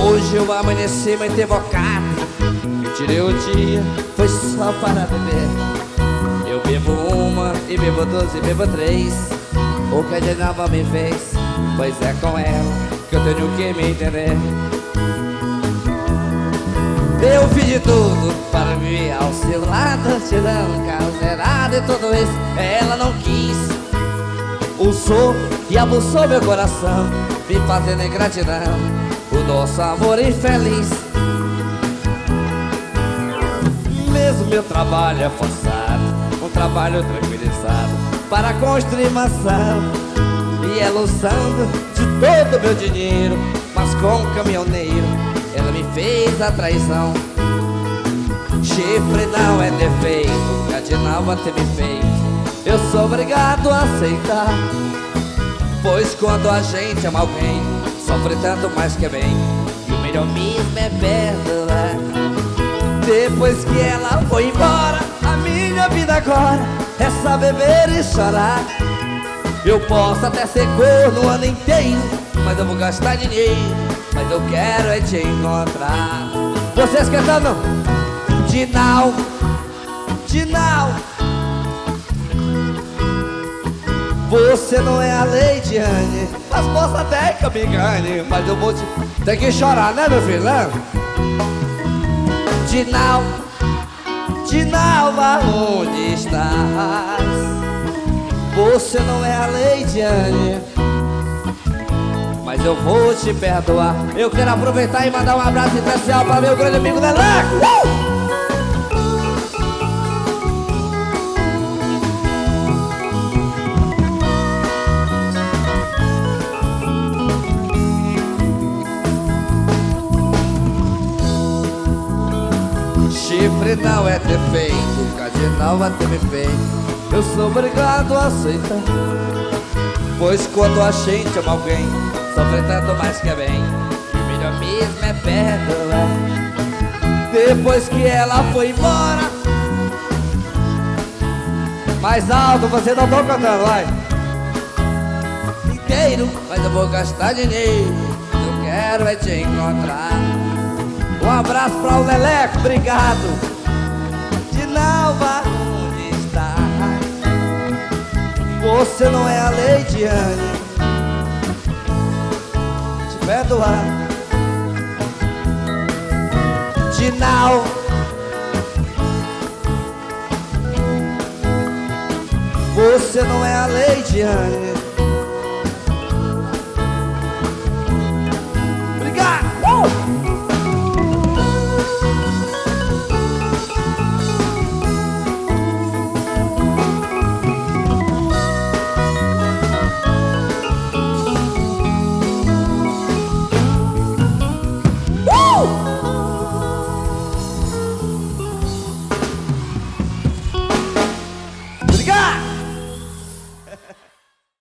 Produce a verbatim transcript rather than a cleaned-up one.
Hoje eu amanheci muito evocado, eu tirei o dia, foi só para beber. Eu bebo uma, e bebo duas, e bebo três. O que a Genova me fez, pois é com ela que eu tenho que me entender. Eu fiz de tudo para viver ao seu lado, tirando um carro zerado e tudo isso ela não quis. Usou e abusou meu coração, me fazendo ingratidão o nosso amor infeliz. Mesmo meu trabalho é forçado, um trabalho tranquilizado para construir maçã, e ela usando de todo meu dinheiro, mas com um caminhoneiro ela me fez a traição. Chifre não é defeito, que a Dinalva tem me feito, eu sou obrigado a aceitar. Pois quando a gente ama alguém, sofre tanto mais que bem, e o melhor mesmo é perdoar. Depois que ela foi embora, a minha vida agora é só beber e chorar. Eu posso até ser corno o ano inteiro, mas eu vou gastar dinheiro, mas eu quero é te encontrar. Vocês cantando Dinal, Dinal. Você não é a Lady Anne, mas posso até que eu me engane, mas eu vou te... Tem que chorar, né, meu filho, né? Dinal, Dinalva, onde estás? Você não é a Lady Anne, mas eu vou te perdoar. Eu quero aproveitar e mandar um abraço especial para meu grande amigo Leleco. uh! Chifre não é defeito, que a Dinalva tem me feito, eu sou obrigado a aceitar. Pois quando a gente ama alguém, sofre tanto mais que é bem, e o melhor mesmo é perdoar. Depois que ela foi embora, mais alto, você não tô cantando, vai. Inteiro, mas eu vou gastar dinheiro, eu quero é te encontrar. Um abraço para o Leleco, obrigado. Dinalva, onde está? Você não é a Lady Anne, te perdoar. Dinal, você não é a Lady Anne,